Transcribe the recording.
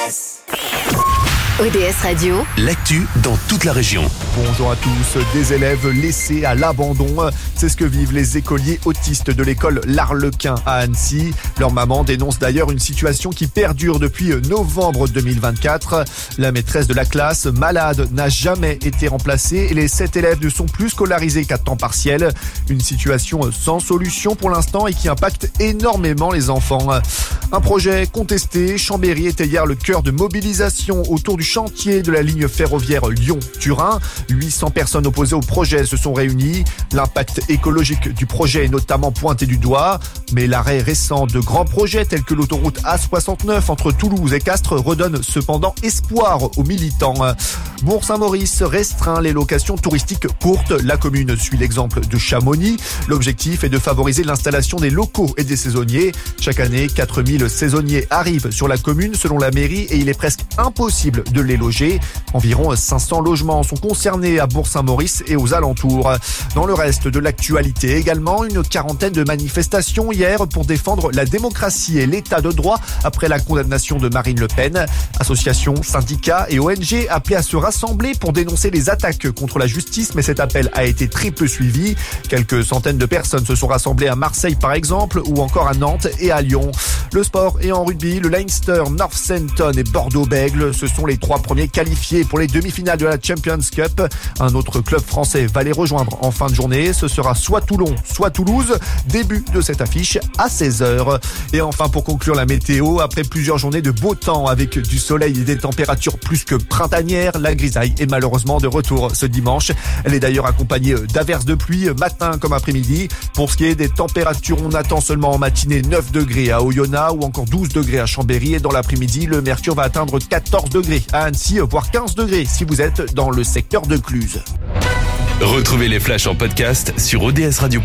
ODS Radio, l'actu dans toute la région. Bonjour à tous. Des élèves laissés à l'abandon, c'est ce que vivent les écoliers autistes de l'école L'Arlequin à Annecy. Leur maman dénonce d'ailleurs une situation qui perdure depuis novembre 2024. La maîtresse de la classe, malade, n'a jamais été remplacée et les 7 élèves ne sont plus scolarisés qu'à temps partiel. Une situation sans solution pour l'instant et qui impacte énormément les enfants. Un projet contesté, Chambéry était hier le cœur de mobilisation autour du chantier de la ligne ferroviaire Lyon-Turin. 800 personnes opposées au projet se sont réunies. L'impact écologique du projet est notamment pointé du doigt, mais l'arrêt récent de grands projets tels que l'autoroute A69 entre Toulouse et Castres redonne cependant espoir aux militants. Bourg-Saint-Maurice restreint les locations touristiques courtes. La commune suit l'exemple de Chamonix. L'objectif est de favoriser l'installation des locaux et des saisonniers. Chaque année, 4000 saisonniers arrivent sur la commune selon la mairie et il est presque impossible de les loger. Environ 500 logements sont concernés à Bourg-Saint-Maurice et aux alentours. Dans le reste de l'actualité également, une quarantaine de manifestations hier pour défendre la démocratie et l'état de droit après la condamnation de Marine Le Pen. Associations, syndicats et ONG appelés à se rassembler pour dénoncer les attaques contre la justice, mais cet appel a été très peu suivi. Quelques centaines de personnes se sont rassemblées à Marseille par exemple, ou encore à Nantes et à Lyon. Le sport et en rugby, le Leinster, Northampton et Bordeaux-Bègles, ce sont les 3 premiers qualifiés pour les demi-finales de la Champions Cup. Un autre club français va les rejoindre en fin de journée. Ce sera soit Toulon, soit Toulouse. Début de cette affiche à 16h. Et enfin, pour conclure la météo, après plusieurs journées de beau temps avec du soleil et des températures plus que printanières, la grisaille est malheureusement de retour ce dimanche. Elle est d'ailleurs accompagnée d'averses de pluie matin comme après-midi. Pour ce qui est des températures, on attend seulement en matinée 9 degrés à Oyonnax ou encore 12 degrés à Chambéry. Et dans l'après-midi, le mercure va atteindre 14 degrés à Annecy, voire 15 degrés si vous êtes dans le secteur de Cluse. Retrouvez les flashs en podcast sur odsradio.com.